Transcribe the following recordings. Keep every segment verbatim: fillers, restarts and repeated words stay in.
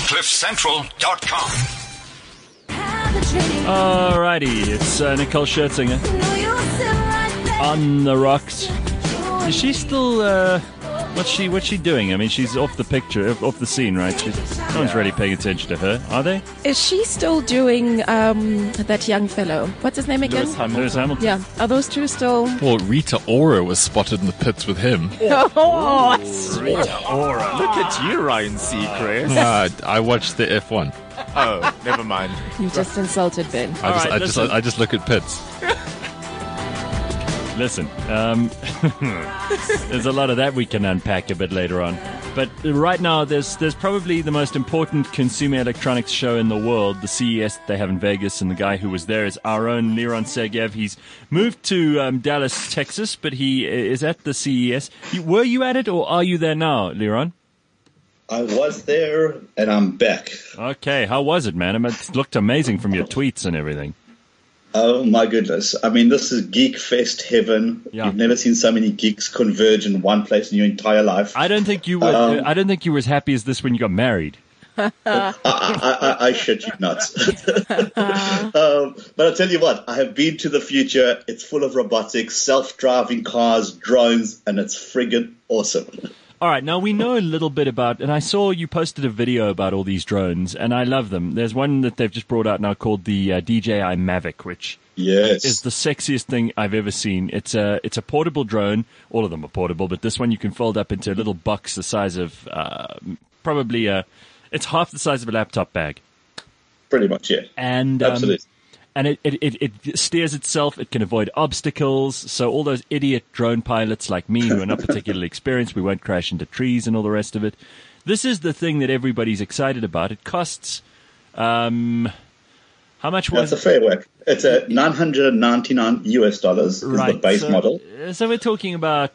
cliff central dot com. Alrighty, it's uh, Nicole Scherzinger on the rocks. Is she still? Uh, what's she? What's she doing? I mean, she's off the picture, off the scene, right? She's, no one's really paying attention to her, are they? Is she still doing um, that young fellow? What's his name again? Lewis Hamilton. Lewis Hamilton. Yeah, are those two still? Well, Rita Ora was spotted in the pits with him. Oh, Rita Ora. Look at you, Ryan Seacrest. Uh, I watched the F one. Oh, never mind. You just insulted Ben. I just, right, I just, listen. I just look at pits. Listen, um, there's a lot of that we can unpack a bit later on. But right now, there's there's probably the most important consumer electronics show in the world, the C E S that they have in Vegas, and the guy who was there is our own Liron Sergeyev. He's moved to um, Dallas, Texas, but he is at the C E S. You, were you at it, or are you there now, Liron? I was there, and I'm back. Okay, how was it, man? I mean, it looked amazing from your tweets and everything. Oh, my goodness. I mean, this is Geek Fest heaven. Yeah. You've never seen so many geeks converge in one place in your entire life. I don't think you were. Um, I don't think you were as happy as this when you got married. I, I, I, I shit you nuts. um, but I'll tell you what, I have been to the future. It's full of robotics, self-driving cars, drones, and it's friggin' awesome. All right, now we know a little bit about, and I saw you posted a video about all these drones, and I love them. There's one that they've just brought out now called the uh, D J I Mavic, which yes. is the sexiest thing I've ever seen. It's a it's a portable drone. All of them are portable, but this one you can fold up into a little box the size of uh, probably a, it's half the size of a laptop bag. Pretty much, yeah. And um, absolutely. And it, it, it, it steers itself. It can avoid obstacles. So all those idiot drone pilots like me who are not particularly experienced, we won't crash into trees and all the rest of it. This is the thing that everybody's excited about. It costs, um, how much was That's a fair whack. It's a nine hundred ninety-nine U S dollars is right, the base so, model. So we're talking about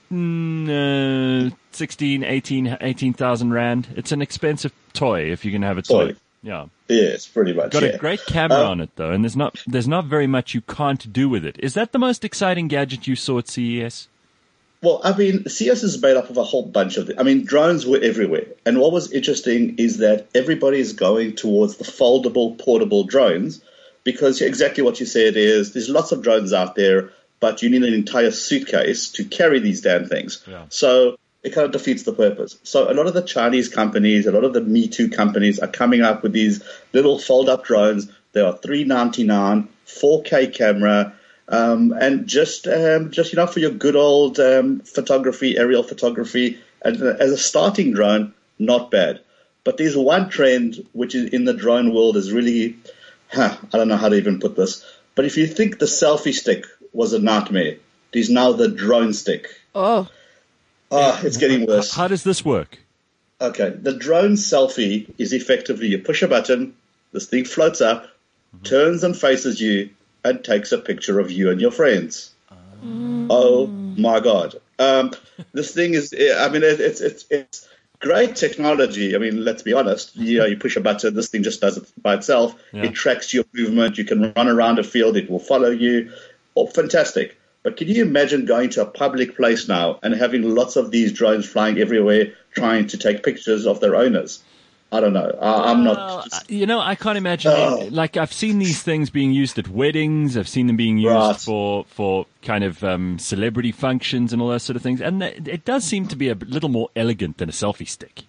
mm, uh, sixteen, eighteen, eighteen thousand rand. It's an expensive toy if you can have a toy. Toy. Yeah. Yes, pretty much. Got yeah. a great camera Um, on it though, and there's not there's not very much you can't do with it. Is that the most exciting gadget you saw at C E S? Well, I mean, C E S is made up of a whole bunch of, I mean, drones were everywhere. And what was interesting is that everybody is going towards the foldable, portable drones because exactly what you said is there's lots of drones out there, but you need an entire suitcase to carry these damn things. Yeah. So it kind of defeats the purpose. So a lot of the Chinese companies, a lot of the Me Too companies are coming up with these little fold-up drones. They are three ninety-nine, four K camera, um, and just, um, just you know, for your good old um, photography, aerial photography, and uh, as a starting drone, not bad. But there's one trend which is in the drone world is really, huh, I don't know how to even put this, but if you think the selfie stick was a nightmare, there's now the drone stick. Oh. Oh, it's getting worse. How does this work? Okay, the drone selfie is effectively you push a button, this thing floats up, mm-hmm. turns and faces you, and takes a picture of you and your friends. Mm. Oh my God! Um, this thing is, I mean, it, it's it's it's great technology. I mean, let's be honest. You know, you push a button, this thing just does it by itself. Yeah. It tracks your movement. You can run around a field. It will follow you. Oh, fantastic! But can you imagine going to a public place now and having lots of these drones flying everywhere trying to take pictures of their owners? I don't know. I, I'm Well, not. You know, I can't imagine. Oh. Like, I've seen these things being used at weddings. I've seen them being used Right. for, for kind of um, celebrity functions and all those sort of things. And th- it does seem to be a little more elegant than a selfie stick.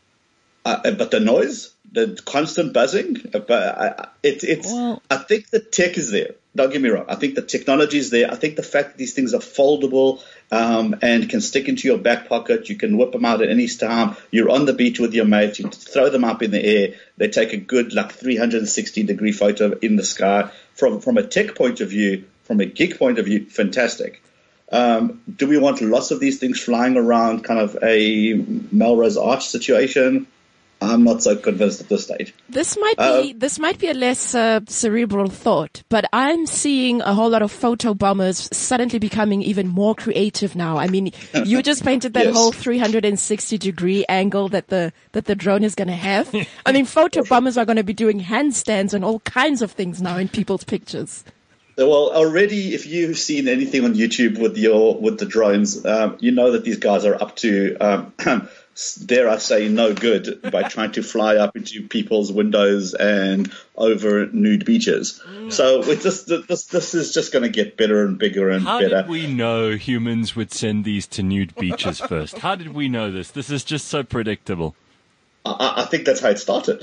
Uh, but the noise, the constant buzzing, uh, but I, it, it's. Well- I think the tech is there. Don't get me wrong. I think the technology is there. I think the fact that these things are foldable um, and can stick into your back pocket, you can whip them out at any time. You're on the beach with your mates. You throw them up in the air. They take a good like three hundred sixty degree photo in the sky. From from a tech point of view, from a geek point of view, fantastic. Um, do we want lots of these things flying around, kind of a Melrose Arch situation? I'm not so convinced at this stage. This might Uh, be this might be a less uh, cerebral thought, but I'm seeing a whole lot of photo bombers suddenly becoming even more creative now. I mean, you just painted that Yes. whole three hundred sixty degree angle that the that the drone is going to have. I mean, photo bombers are going to be doing handstands and all kinds of things now in people's pictures. Well, already, if you've seen anything on YouTube with your with the drones, um, you know that these guys are up to um, dare I say, no good by trying to fly up into people's windows and over nude beaches. So it just, this this is just going to get better and bigger and How better. did we know humans would send these to nude beaches first? How did we know this? This is just so predictable. I, I think that's how it started.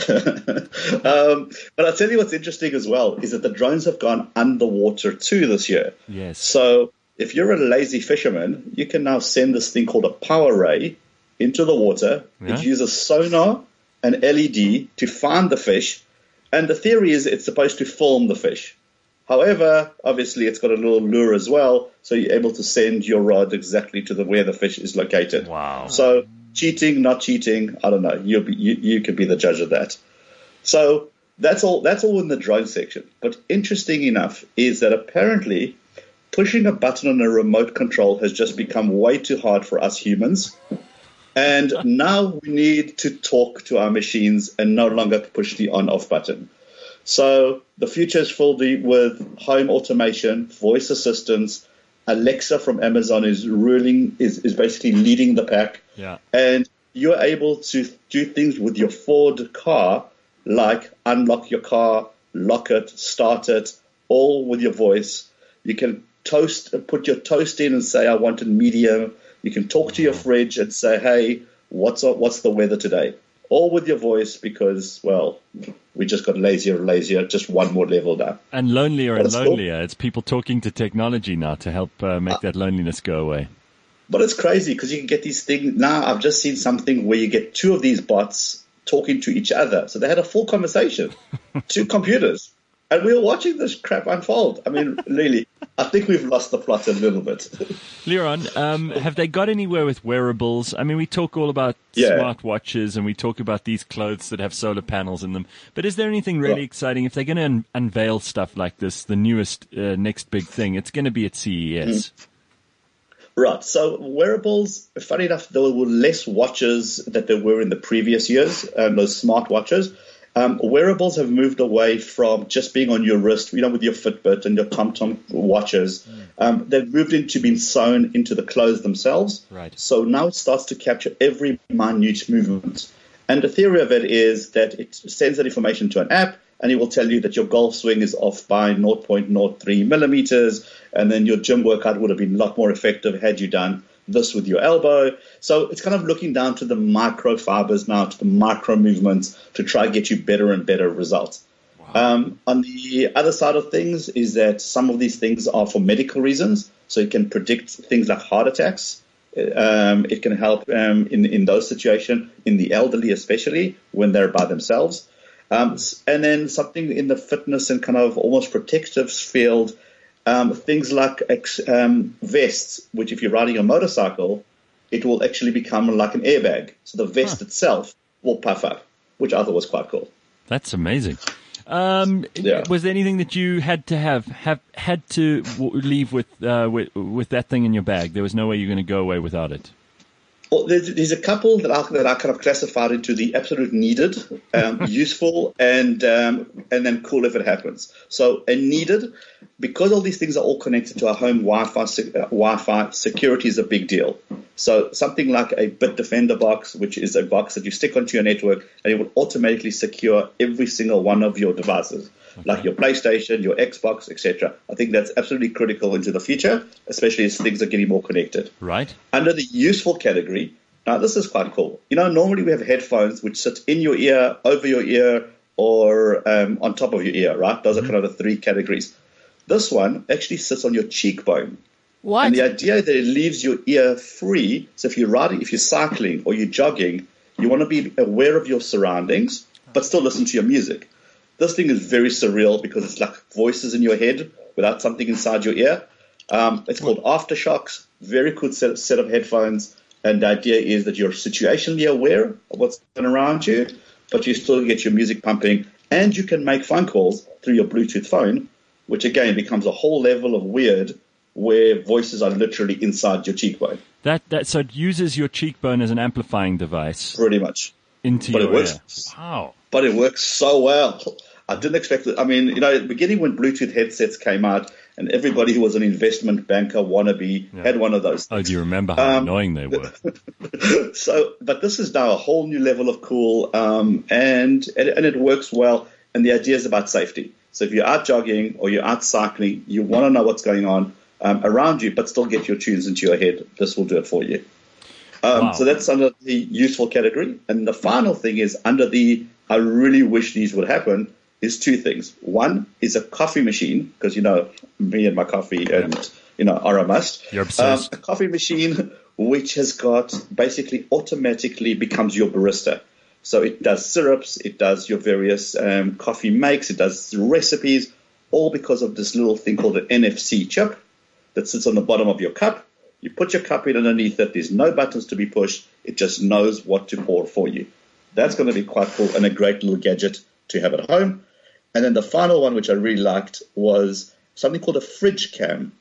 um, but I'll tell you what's interesting as well is that the drones have gone underwater too this year. Yes. So if you're a lazy fisherman, you can now send this thing called a power ray into the water. Yeah. It uses sonar and L E D to find the fish. And the theory is it's supposed to film the fish. However, obviously it's got a little lure as well, so you're able to send your rod exactly to the where the fish is located. Wow. So cheating, not cheating, I don't know. You'll be, you you could be the judge of that. So that's all. That's all in the drone section. But interesting enough is that apparently pushing a button on a remote control has just become way too hard for us humans. And now we need to talk to our machines and no longer push the on-off button. So the future is filled with home automation, voice assistants. Alexa from Amazon is ruling, is, is basically leading the pack. Yeah. And you're able to do things with your Ford car, like unlock your car, lock it, start it, all with your voice. You can toast, put your toast in and say, I want it medium. You can talk to your fridge and say, hey, what's what's the weather today? All with your voice because, well, we just got lazier and lazier, just one more level down. And lonelier and But it's cool. lonelier. It's people talking to technology now to help uh, make that loneliness go away. But it's crazy because you can get these things. Now I've just seen something where you get two of these bots talking to each other. So they had a full conversation, two computers. And we were watching this crap unfold. I mean, really, I think we've lost the plot a little bit. Leron, um, have they got anywhere with wearables? I mean, we talk all about Yeah. smart watches and we talk about these clothes that have solar panels in them. But is there anything really Yeah. exciting? If they're going to un- unveil stuff like this, the newest, uh, next big thing, it's going to be at C E S. Right. So wearables, funny enough, there were less watches that there were in the previous years, um, those smart watches. Um, wearables have moved away from just being on your wrist, you know, with your Fitbit and your TomTom watches. Um, they've moved into being sewn into the clothes themselves. Right. So now it starts to capture every minute movement. And the theory of it is that it sends that information to an app, and it will tell you that your golf swing is off by zero point zero three millimeters, and then your gym workout would have been a lot more effective had you done this with your elbow. So it's kind of looking down to the microfibers now, to the micro movements to try and get you better and better results. Wow. Um, on the other side of things is that some of these things are for medical reasons. So it can predict things like heart attacks. Um, it can help um, in, in those situations, in the elderly especially, when they're by themselves. Um, and then something in the fitness and kind of almost protective field, um, things like ex, um, vests, which if you're riding a motorcycle, it will actually become like an airbag. So the vest huh. itself will puff up, which I thought was quite cool. That's amazing. Um, yeah. Was there anything that you had to have, have had to w- leave with, uh, with with that thing in your bag? There was no way you're going to go away without it. Well, there's, there's a couple that I, that I kind of classified into the absolute needed, um, useful, and um, and then cool if it happens. So a needed, because all these things are all connected to our home Wi-Fi. Uh, Wi-Fi security is a big deal. So something like a Bitdefender box, which is a box that you stick onto your network, and it will automatically secure every single one of your devices, okay. like your PlayStation, your Xbox, et cetera. I think that's absolutely critical into the future, especially as things are getting more connected. Right. Under the useful category, now this is quite cool. You know, normally we have headphones which sit in your ear, over your ear, or um, on top of your ear, right? Those mm-hmm. are kind of the three categories. This one actually sits on your cheekbone. What? And the idea that it leaves your ear free. So if you're riding, if you're cycling or you're jogging, you want to be aware of your surroundings, but still listen to your music. This thing is very surreal because it's like voices in your head without something inside your ear. Um, it's called Aftershocks. Very cool set, set of headphones. And the idea is that you're situationally aware of what's going around you, but you still get your music pumping. And you can make phone calls through your Bluetooth phone, which again becomes a whole level of weird where voices are literally inside your cheekbone. That that so it uses your cheekbone as an amplifying device. Pretty much. Into but your it works, ear. Wow. But it works so well. I didn't expect it. I mean, you know, at the beginning when Bluetooth headsets came out and everybody who was an investment banker wannabe yeah. had one of those things. Oh, do you remember how um, annoying they were? So, but this is now a whole new level of cool, um, and, and it works well, and the idea is about safety. So if you're out jogging or you're out cycling, you want to know what's going on um, around you, but still get your tunes into your head. This will do it for you. Um, wow. So that's under the useful category. And the final thing is under the I really wish these would happen is two things. One is a coffee machine, because, you know, me and my coffee and, you know, are a must. You're obsessed. Um, a coffee machine which has got basically automatically becomes your barista. So it does syrups, it does your various um, coffee makes, it does recipes, all because of this little thing called an N F C chip that sits on the bottom of your cup. You put your cup in underneath it. There's no buttons to be pushed. It just knows what to pour for you. That's going to be quite cool and a great little gadget to have at home. And then the final one, which I really liked, was something called a fridge cam.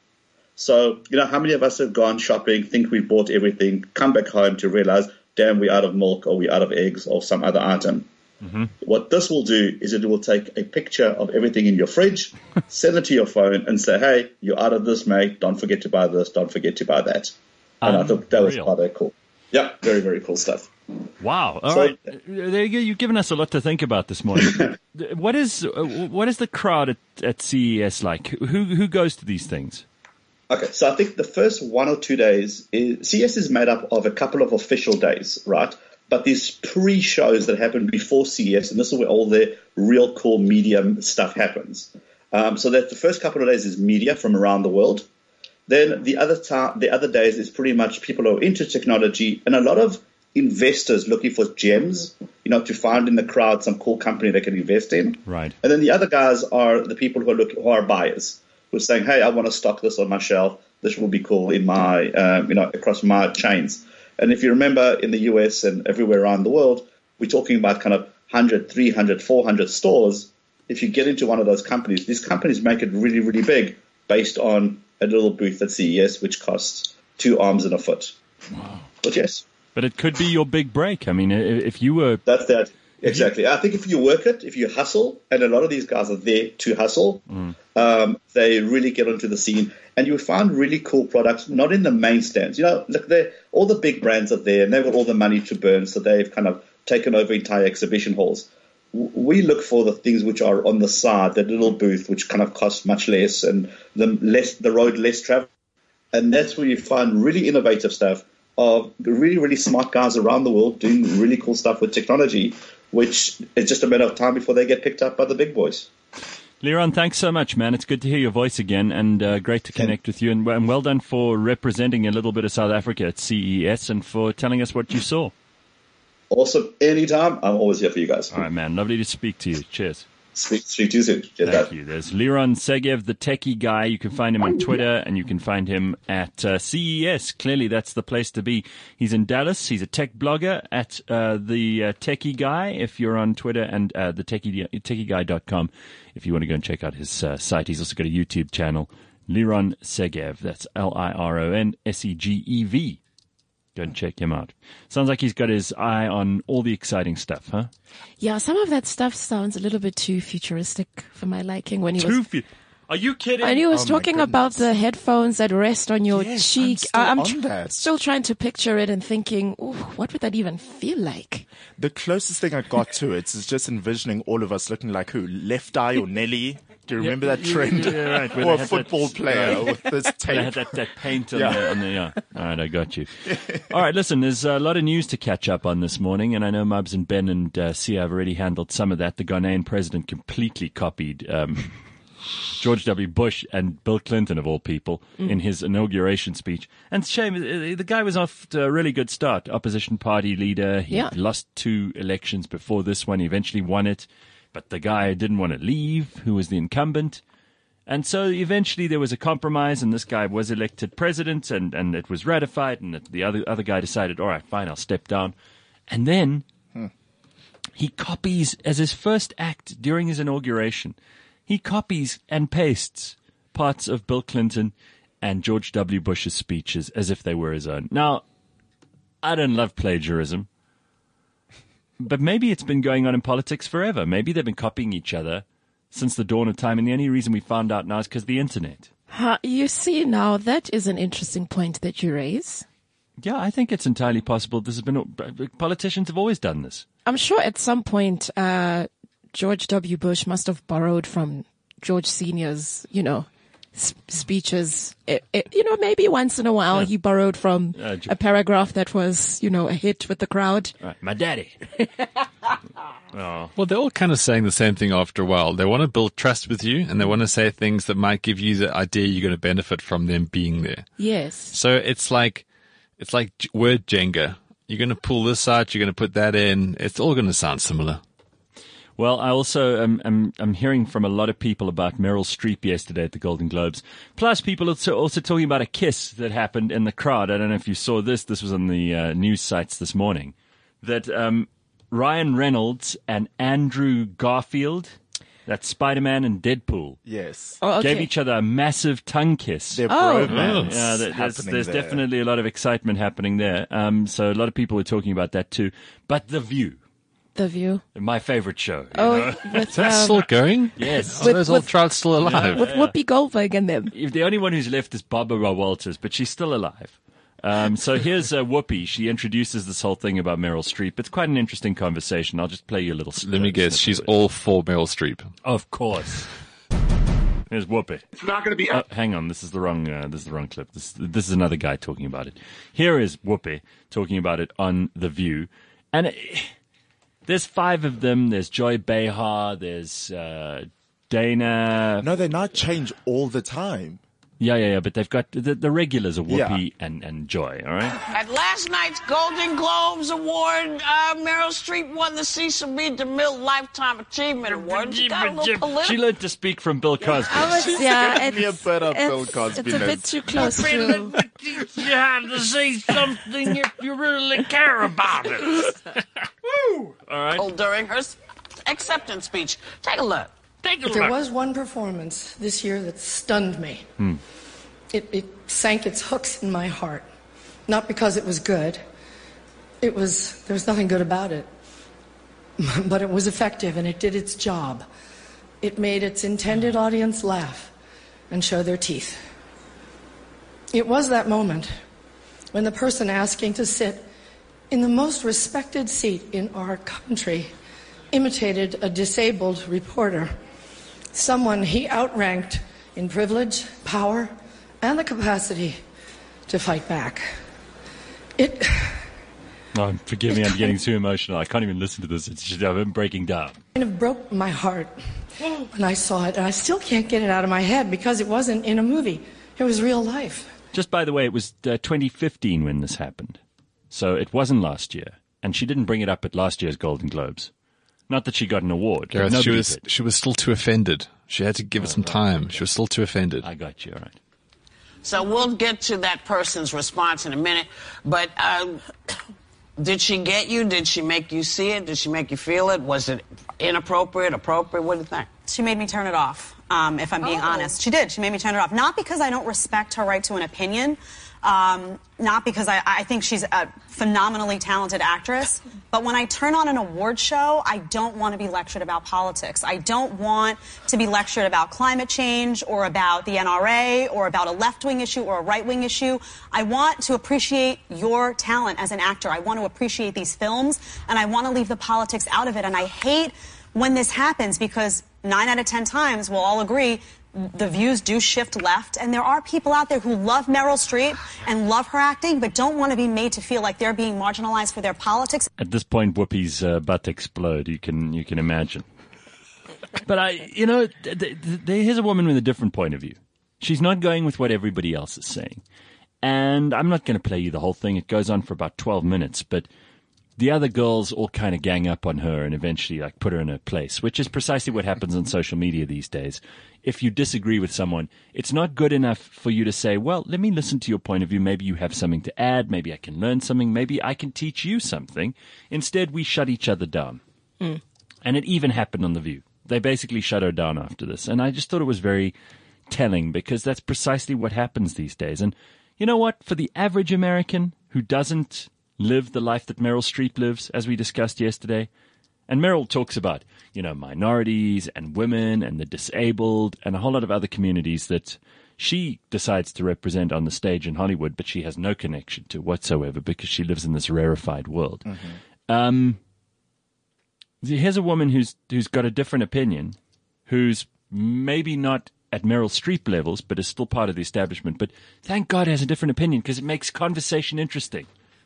So, you know, how many of us have gone shopping, think we've bought everything, come back home to realize, damn, we're out of milk or we're out of eggs or some other item. Mm-hmm. What this will do is it will take a picture of everything in your fridge, send it to your phone and say, hey, you're out of this, mate. Don't forget to buy this. Don't forget to buy that. And um, I thought that was real. quite cool. Yeah, very, very cool stuff. Wow. All so, right. There you go. You've given us a lot to think about this morning. what is what is the crowd at, at C E S like? Who who goes to these things? Okay, so I think the first one or two days, is, C E S is made up of a couple of official days, right? But these pre-shows that happen before C E S, and this is where all the real cool media stuff happens. Um, so that the first couple of days is media from around the world. Then the other time, the other days is pretty much people who are into technology and a lot of investors looking for gems, you know, to find in the crowd some cool company they can invest in. Right. And then the other guys are the people who are looking, who are buyers, who are saying, hey, I want to stock this on my shelf. This will be cool in my, um, you know, across my chains. And if you remember in the U S and everywhere around the world, we're talking about kind of one hundred, three hundred, four hundred stores. If you get into one of those companies, these companies make it really, really big based on a little booth at C E S, which costs two arms and a foot. Wow. But yes. But it could be your big break. I mean, if you were... That's that. Exactly. I think if you work it, if you hustle, and a lot of these guys are there to hustle, mm. um, they really get onto the scene. And you find really cool products, not in the main stands. You know, look, all the big brands are there, and they've got all the money to burn, so they've kind of taken over entire exhibition halls. We look for the things which are on the side, that little booth, which kind of costs much less, and the less the road less travel. And that's where you find really innovative stuff of really, really smart guys around the world doing really cool stuff with technology, which is just a matter of time before they get picked up by the big boys. Liron, thanks so much, man. It's good to hear your voice again, and uh, great to connect with you. And, and well done for representing a little bit of South Africa at C E S and for telling us what you saw. Awesome. Anytime. I'm always here for you guys. All right, man. Lovely to speak to you. Cheers. Speak, speak to you soon. Cheers, Thank guys. you. There's Liron Segev, the techie guy. You can find him on Twitter, and you can find him at uh, C E S. Clearly, that's the place to be. He's in Dallas. He's a tech blogger at uh, the uh, Techie Guy, if you're on Twitter, and uh, the techie, techie guy dot com if you want to go and check out his uh, site. He's also got a YouTube channel, Liron Segev. That's L I R O N S E G E V. Go and check him out. Sounds like he's got his eye on all the exciting stuff, huh? Yeah, some of that stuff sounds a little bit too futuristic for my liking. When he too was, fu- Are you kidding? And he was oh talking about the headphones that rest on your yes, cheek. I'm still, I'm on that. still trying to picture it and thinking, ooh, what would that even feel like? The closest thing I got to it is just envisioning all of us looking like who? Left Eye or Nelly? Do you remember yeah, that trend? Yeah, yeah, right. Or a football that, player uh, with this tape. They had that, that paint on, yeah. the, on the, yeah. All right, I got you. All right, listen, there's a lot of news to catch up on this morning, and I know Mubs and Ben and uh, Sia have already handled some of that. The Ghanaian president completely copied um, George W. Bush and Bill Clinton, of all people, mm. in his inauguration speech. And shame, the guy was off to a really good start. Opposition party leader. He yeah. lost two elections before this one. He eventually won it. But the guy didn't want to leave, who was the incumbent. And so eventually there was a compromise, and this guy was elected president, and, and it was ratified, and the other other guy decided, all right, fine, I'll step down. And then hmm. he copies, as his first act during his inauguration, he copies and pastes parts of Bill Clinton and George W. Bush's speeches as if they were his own. Now, I don't love plagiarism. But maybe it's been going on in politics forever. Maybe they've been copying each other since the dawn of time, and the only reason we found out now is because of the internet. Uh, you see, now that is an interesting point that you raise. Yeah, I think it's entirely possible. This has been politicians have always done this. I'm sure at some point uh, George W. Bush must have borrowed from George Senior's, you know, s- speeches. It, it, you know, maybe once in a while Yeah. he borrowed from Uh, Ge- a paragraph that was, you know, a hit with the crowd. Right, my daddy. Oh, Well, they're all kind of saying the same thing after a while. They want to build trust with you, and they want to say things that might give you the idea you're going to benefit from them being there. Yes. So it's like, it's like j- word Jenga. You're going to pull this out, you're going to put that in. It's all going to sound similar. well, I also am I'm, I'm hearing from a lot of people about Meryl Streep yesterday at the Golden Globes. Plus, people are also, also talking about a kiss that happened in the crowd. I don't know if you saw this. This was on the uh, news sites this morning. That um, Ryan Reynolds and Andrew Garfield, that's Spider-Man and Deadpool, Yes. Oh, okay. gave each other a massive tongue kiss. Their Oh. bromance Yeah, there- there's, happening there's there. definitely a lot of excitement happening there. Um, so a lot of people were talking about that too. But The View, The View. my favorite show. you Oh, know? with, Is that um, still going? Yes. Are those old with- trouts still alive? with Whoopi Goldberg in them. If the only one who's left is Barbara Walters, but she's still alive. Um, so here's uh, Whoopi. She introduces this whole thing about Meryl Streep. It's quite an interesting conversation. I'll just play you a little. Let me guess, she's all for Meryl Streep. Of course. Here's Whoopi. It's not going to be. Oh, hang on, this is the wrong. Uh, this is the wrong clip. This this is another guy talking about it. Here is Whoopi talking about it on The View, and it, there's five of them. There's Joy Behar. There's uh, Dana. No, they not change all the time. Yeah, yeah, yeah. But they've got the, the regulars are Whoopi and, and Joy. All right. At last night's Golden Globes Award, uh, Meryl Streep won the Cecil B. DeMille Lifetime Achievement Award. She got a little She political. learned to speak from Bill Cosby. I was, yeah, me a it's, bit of Bill it's, Cosby it's a bit ness. too close to. You have to say something if you really care about it. Woo! All right. during her s- acceptance speech. Take a look. Take a But there look. was one performance this year that stunned me. It, it sank its hooks in my heart. Not because it was good. It was, there was nothing good about it. But it was effective and it did its job. It made its intended audience laugh and show their teeth. It was that moment when the person asking to sit in the most respected seat in our country imitated a disabled reporter, someone he outranked in privilege, power, and the capacity to fight back. It, Oh, forgive me, I'm getting too emotional. I can't even listen to this. It's just, I'm breaking down. kind of broke my heart when I saw it, and I still can't get it out of my head because it wasn't in a movie. It was real life. Just by the way, it was uh, twenty fifteen when this happened. So it wasn't last year. And she didn't bring it up at last year's Golden Globes. Not that she got an award. but Gareth, she nobody was did. she was still too offended. She had to give it some time. She was still too offended. I got you, all right. So we'll get to that person's response in a minute. But uh, did she get you? Did she make you see it? Did she make you feel it? Was it inappropriate, appropriate? What do you think? She made me turn it off, um, if I'm being Oh. honest. She did. She made me turn it off. Not because I don't respect her right to an opinion, um, not because I, I think she's a phenomenally talented actress, but when I turn on an award show, I don't want to be lectured about politics. I don't want to be lectured about climate change or about the N R A or about a left-wing issue or a right-wing issue. I want to appreciate your talent as an actor. I want to appreciate these films, and I want to leave the politics out of it. And I hate when this happens because nine out of ten times we'll all agree the views do shift left, and there are people out there who love Meryl Streep and love her acting, but don't want to be made to feel like they're being marginalized for their politics. At this point, Whoopi's uh, about to explode. You can you can imagine. But I, you know, th- th- th- here's a woman with a different point of view. She's not going with what everybody else is saying, and I'm not going to play you the whole thing. It goes on for about twelve minutes, but the other girls all kind of gang up on her and eventually like put her in her place, which is precisely what happens on social media these days. If you disagree with someone, it's not good enough for you to say, well, let me listen to your point of view. Maybe you have something to add. Maybe I can learn something. Maybe I can teach you something. Instead, we shut each other down. Mm. And it even happened on The View. They basically shut her down after this. And I just thought it was very telling because that's precisely what happens these days. And you know what? For the average American who doesn't live the life that Meryl Streep lives, as we discussed yesterday. And Meryl talks about, you know, minorities and women and the disabled and a whole lot of other communities that She decides to represent on the stage in Hollywood, but she has no connection to whatsoever because she lives in this rarefied world. Mm-hmm. Um, here's a woman who's who's got a different opinion, who's maybe not at Meryl Streep levels, but is still part of the establishment. But thank God has a different opinion because it makes conversation interesting.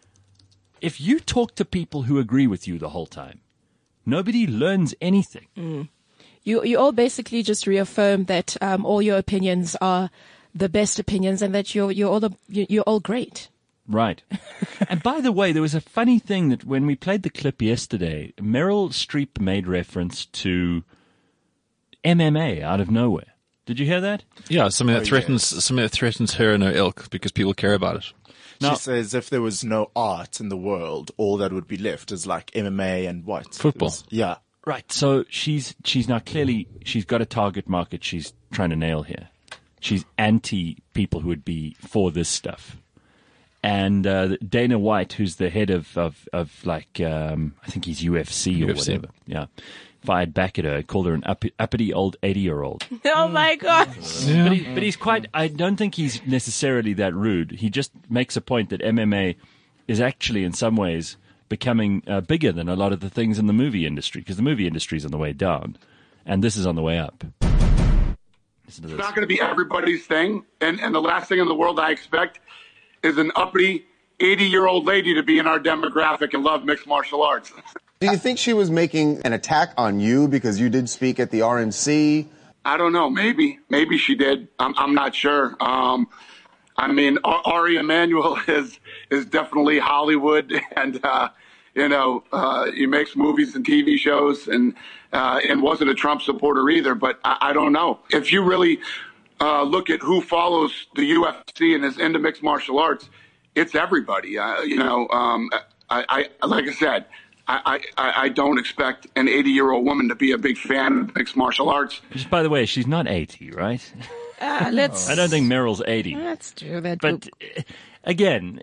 If you talk to people who agree with you the whole time, nobody learns anything. Mm. You you all basically just reaffirm that um, all your opinions are the best opinions, and that you're you're all the, you're all great. Right. And by the way, there was a funny thing that when we played the clip yesterday, Meryl Streep made reference to M M A out of nowhere. Did you hear that? Yeah, something that Oh, threatens yes. something that threatens her and her ilk because people care about it. She Now- says if there was no art in the world, all that would be left is like M M A and what? Football. It was- yeah. Right. So she's she's now clearly she's got a target market she's trying to nail here. She's anti people who would be for this stuff. And uh, Dana White, who's the head of of, of like um, I think he's U F C or U F C. whatever, yeah, fired back at her, called her an upp- uppity old eighty year old. Oh my gosh. But, he, but he's quite. I don't think he's necessarily that rude. He just makes a point that M M A is actually in some ways becoming uh, bigger than a lot of the things in the movie industry, because the movie industry is on the way down, and this is on the way up. Listen to this. It's not going to be everybody's thing. And, and the last thing in the world I expect is an uppity eighty-year-old lady to be in our demographic and love mixed martial arts. Do you think she was making an attack on you because you did speak at the R N C? I don't know. Maybe. Maybe she did. I'm, I'm not sure. Um, I mean, Ari Emanuel is is definitely Hollywood, and uh, you know, uh, he makes movies and T V shows, and uh, and wasn't a Trump supporter either. But I, I don't know. If you really uh, look at who follows the U F C and is into mixed martial arts, it's everybody. Uh, you know, um, I, I like I said, I, I, I don't expect an eighty-year-old woman to be a big fan of mixed martial arts. Just by the way, she's not eighty, right? Uh, let's. I don't think Meryl's eighty. Let's do that. But uh, again,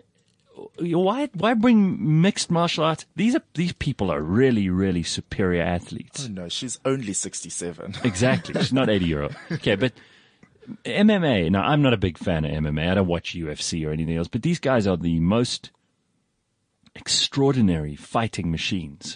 why why bring mixed martial arts? These are these people are really really superior athletes. Oh no, she's only sixty-seven. Exactly, she's not eighty year old. Okay, but M M A. Now, I'm not a big fan of M M A. I don't watch U F C or anything else. But these guys are the most extraordinary fighting machines,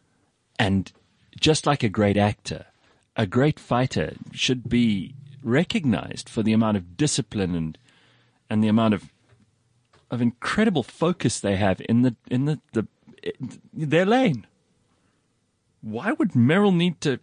and just like a great actor, a great fighter should be recognized for the amount of discipline and and the amount of of incredible focus they have in the in the, the in their lane. Why would Meryl need to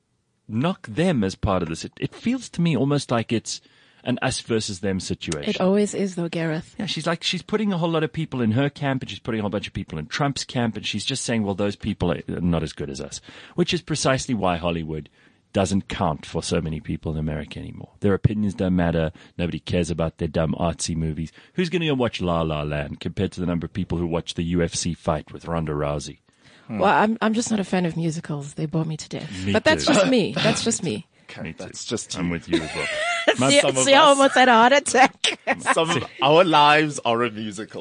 knock them as part of this? It, it feels to me almost like it's an us versus them situation. It always is, though, Gareth. Yeah, she's like she's putting a whole lot of people in her camp, and she's putting a whole bunch of people in Trump's camp, and she's just saying, well, those people are not as good as us, which is precisely why Hollywood doesn't count for so many people in America anymore. Their opinions don't matter. Nobody cares about their dumb artsy movies. Who's going to go watch La La Land compared to the number of people who watch the U F C fight with Ronda Rousey? Well, I'm I'm just not a fan of musicals. They bore me to death. Me but that's too. just me. That's just me. Okay, Me too. that's just I'm with you as well. see, some of see how I us- almost had a heart attack. Some of our lives are a musical.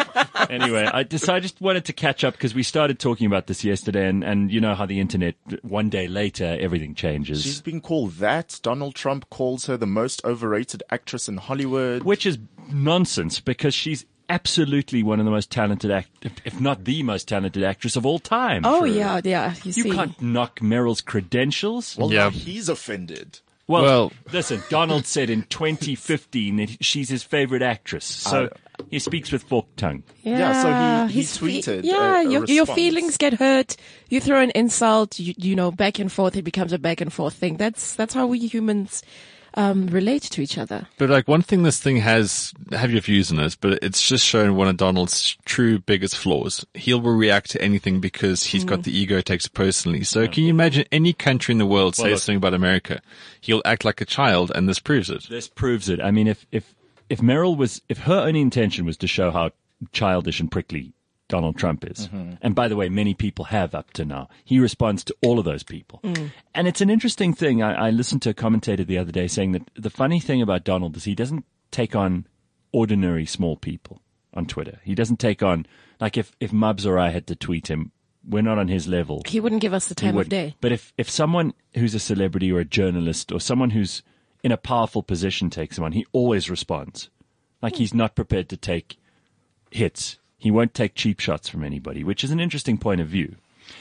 Anyway, I just, I just wanted to catch up because we started talking about this yesterday, and, and you know how the internet, one day later, everything changes. She's been called that. Donald Trump calls her the most overrated actress in Hollywood. Which is nonsense because she's absolutely one of the most talented, act- if not the most talented actress of all time. Oh, True. yeah, yeah. You, You see. can't knock Meryl's credentials. Well, Yeah. now he's offended. Well, Well- listen, Donald said in twenty fifteen that she's his favorite actress. So he speaks with forked tongue. Yeah, so he- he his fe- tweeted a- Yeah, a your, your response. feelings get hurt. You throw an insult, you, you know, back and forth. It becomes a back and forth thing. That's that's how we humans um, relate to each other. But like one thing this thing has, have your views on it, but it's just shown one of Donald's true biggest flaws. He will react to anything because he's got the ego, takes it personally. So can you imagine any country in the world Well, says look- something about America? He'll act like a child, and this proves it. This proves it. I mean, if if if Meryl was, if her only intention was to show how childish and prickly Donald Trump is, and by the way, many people have up to now, he responds to all of those people. And it's an interesting thing. I, I listened to a commentator the other day saying that the funny thing about Donald is he doesn't take on ordinary small people on Twitter. He doesn't take on, like if, if Mubs or I had to tweet him, we're not on his level. He wouldn't give us the He time would. of day. But if, if someone who's a celebrity or a journalist or someone who's in a powerful position takes him on, he always responds. Like he's not prepared to take hits. He won't take cheap shots from anybody, which is an interesting point of view.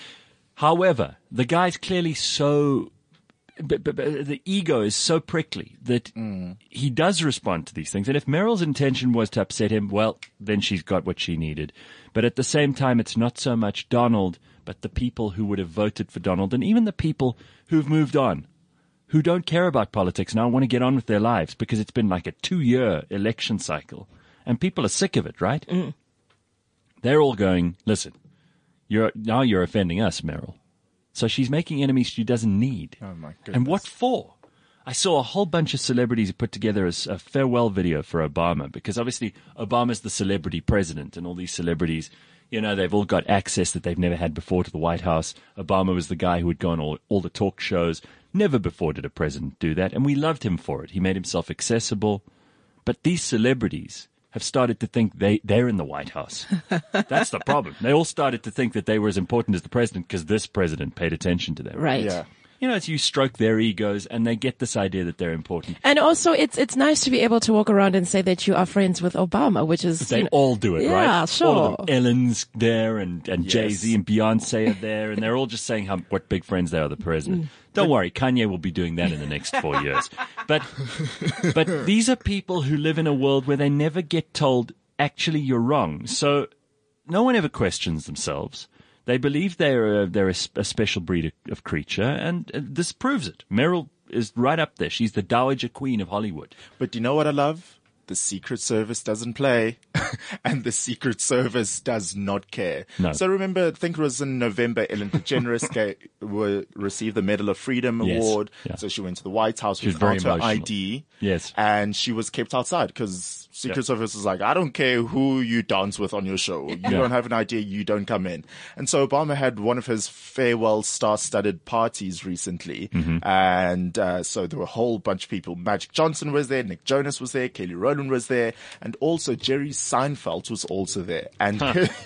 However, the guy's clearly so, but, but, but the ego is so prickly that mm. he does respond to these things. And if Meryl's intention was to upset him, well, then she's got what she needed. But at the same time, it's not so much Donald, but the people who would have voted for Donald, and even the people who've moved on, who don't care about politics now, want to get on with their lives because it's been like a two-year election cycle. And people are sick of it, right? Mm. They're all going, listen, you're now you're offending us, Meryl. So she's making enemies she doesn't need. Oh, my goodness. And what for? I saw a whole bunch of celebrities put together a, a farewell video for Obama, because obviously Obama's the celebrity president, and all these celebrities, you know, they've all got access that they've never had before to the White House. Obama was the guy who would go on all, all the talk shows. Never before did a president do that, and we loved him for it. He made himself accessible. But these celebrities have started to think they, they're in the White House. That's the problem. They all started to think that they were as important as the president because this president paid attention to them. Right. Yeah. You know, it's you stroke their egos and they get this idea that they're important. And also, it's it's nice to be able to walk around and say that you are friends with Obama, which is... They you know, all do it, yeah, right? Yeah, sure. All of them. Ellen's there and, and Yes. Jay-Z and Beyonce are there, and they're all just saying how what big friends they are with the president. Don't worry, Kanye will be doing that in the next four years. But but these are people who live in a world where they never get told, actually, you're wrong. So no one ever questions themselves. They believe they're a, they're a, a special breed of, of creature, and uh, this proves it. Meryl is right up there. She's the Dowager Queen of Hollywood. But do you know what I love? The Secret Service doesn't play, and the Secret Service does not care. No. So remember, I think it was in November, Ellen DeGeneres gave, were, received the Medal of Freedom Yes. Award. Yeah. So she went to the White House She was very without her emotional. I D. Yes. And she was kept outside because Secret Yeah. Service is like, I don't care who you dance with on your show. You Yeah. don't have an idea, you don't come in. And so Obama had one of his farewell star-studded parties recently. Mm-hmm. And uh, so there were a whole bunch of people. Magic Johnson was there, Nick Jonas was there, Kelly Rowland was there, and also Jerry Seinfeld was also there. And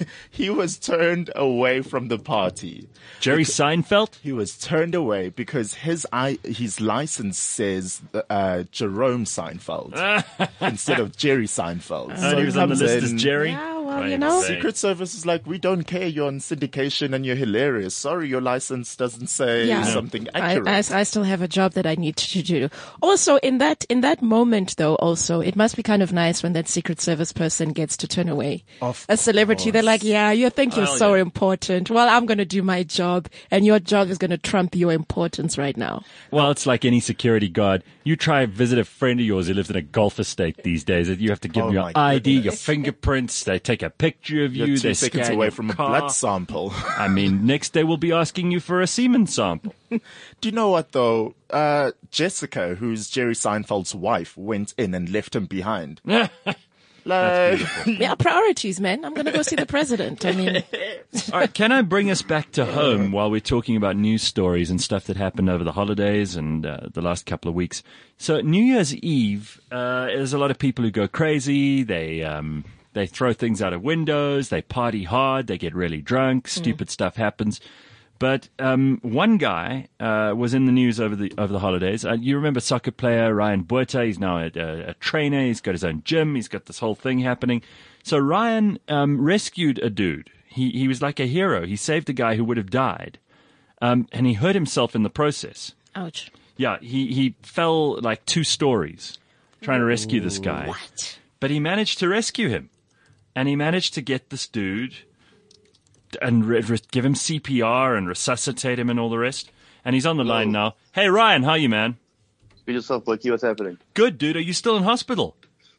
he was turned away from the party. Jerry Seinfeld? He was turned away because his I, his license says uh, Jerome Seinfeld instead of Jerry Seinfeld. Oh, he was on the comes list in- as Jerry? Yeah, well, Right. you know. Secret Service is like, we don't care. You're on syndication and you're hilarious. Sorry, your license doesn't say Yeah. something I, accurate. I, I still have a job that I need to do. Also, in that in that moment, though, also it must be kind of nice when that Secret Service person gets to turn away Of a celebrity. course. They're like, "Yeah, you think you're Well, so yeah. important. Well, I'm going to do my job, and your job is going to trump your importance right now." Well, it's like any security guard. You try and visit a friend of yours who lives in a Gulf estate these days. You have to give Oh them your my I D, your goodness. fingerprints. They take a picture of you. You're two they seconds scan away your from a car. blood sample. I mean, next day we'll be asking you for a semen sample. Do you know what, though? Uh, Jessica, who's Jerry Seinfeld's wife, went in and left him behind. Like, Yeah, priorities, man. I'm going to go see the president. I mean, All right, can I bring us back to home while we're talking about news stories and stuff that happened over the holidays and uh, the last couple of weeks? So New Year's Eve, uh, there's a lot of people who go crazy. They um, they throw things out of windows. They party hard. They get really drunk. Stupid stuff happens. But um, one guy uh, was in the news over the over the holidays. Uh, you remember soccer player Ryan Botha? He's now a, a, a trainer. He's got his own gym. He's got this whole thing happening. So Ryan um, rescued a dude. He he was like a hero. He saved a guy who would have died, um, and he hurt himself in the process. ouch. Yeah, he he fell like two stories trying to rescue this guy. What? But he managed to rescue him, and he managed to get this dude and re- re- give him C P R and resuscitate him and all the rest. And he's on the line now. Hey, Ryan, how you, man? Be yourself, Blakey. What's happening? Good, dude. Are you still in hospital?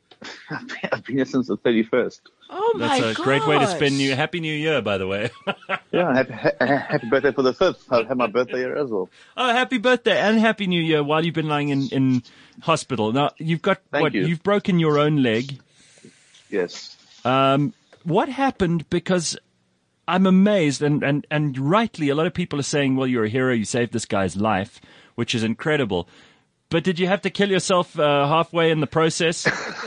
I've been here since the thirty-first. Oh my That's a gosh. great way to spend New Happy New Year, by the way. Yeah, happy, ha- happy birthday for the fifth. I had my birthday here as well. Oh, happy birthday and Happy New Year while you've been lying in, in hospital. Now, you've got, Thank what, you. you've broken your own leg. Yes. Um, what happened? Because I'm amazed, and, and, and rightly, a lot of people are saying, well, you're a hero, you saved this guy's life, which is incredible. But did you have to kill yourself uh, halfway in the process?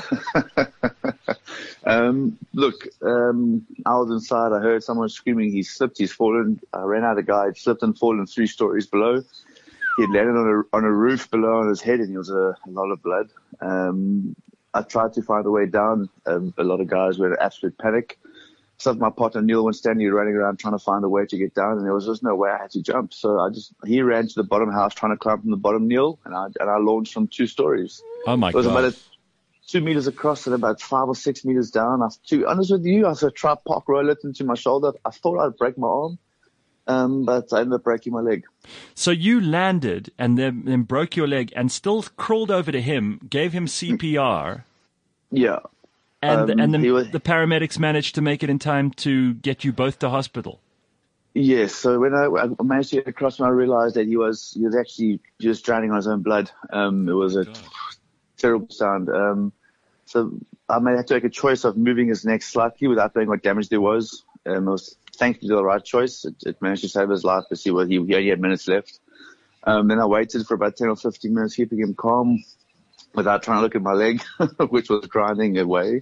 Um, look, um, I was inside. I heard someone screaming. He's slipped. He's fallen. I ran out. The guy had slipped and fallen three stories below. he had landed on a on a roof below on his head, and he was a, a lot of blood. Um, I tried to find a way down. Um, a lot of guys were in absolute panic. So my partner Neil went standing running around trying to find a way to get down, and there was just no way I had to jump. So I just he ran to the bottom house trying to climb from the bottom, Neil, and I and I launched from two stories. Oh my it was god! About a, two meters across and about five or six meters down. I, to be honest with you, I sort of tried park roll it into my shoulder. I thought I'd break my arm, um, but I ended up breaking my leg. So you landed and then, then broke your leg and still crawled over to him, gave him C P R. Yeah. And, um, and the, was, the paramedics managed to make it in time to get you both to hospital. Yes. So when I, I managed to get across, and I realized that he was he was actually just drowning on his own blood. Um, it was a God. terrible sound. Um, so I may have to make a choice of moving his neck slightly without knowing what damage there was. Um, it was thankfully the right choice. It, it managed to save his life, but he, was, he, he only had minutes left. Um, then I waited for about ten or fifteen minutes, keeping him calm, without trying to look at my leg, which was grinding away.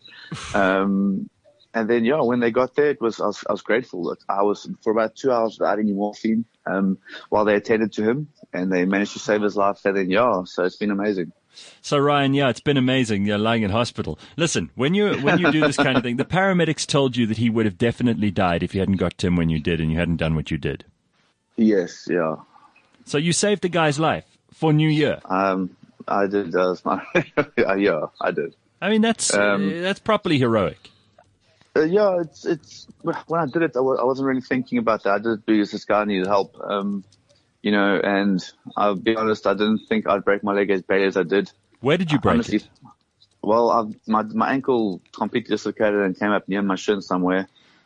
Um, and then, yeah, when they got there, it was I was, I was grateful that I was for about two hours without any morphine um, while they attended to him, and they managed to save his life. And then, yeah, so it's been amazing. So Ryan, yeah, it's been amazing. You're lying in hospital. Listen, when you when you do this kind of thing, the paramedics told you that he would have definitely died if you hadn't got to him when you did, and you hadn't done what you did. Yes, yeah. So you saved the guy's life for New Year. Um. I did. Uh, yeah, I did. I mean, that's um, uh, that's properly heroic. Uh, yeah, it's it's when I did it, I, w- I wasn't really thinking about that. I did it because this guy needed help, um, you know. And I'll be honest, I didn't think I'd break my leg as bad as I did. Where did you break Honestly, it? Well, I've, my my ankle completely dislocated and came up near my shin somewhere.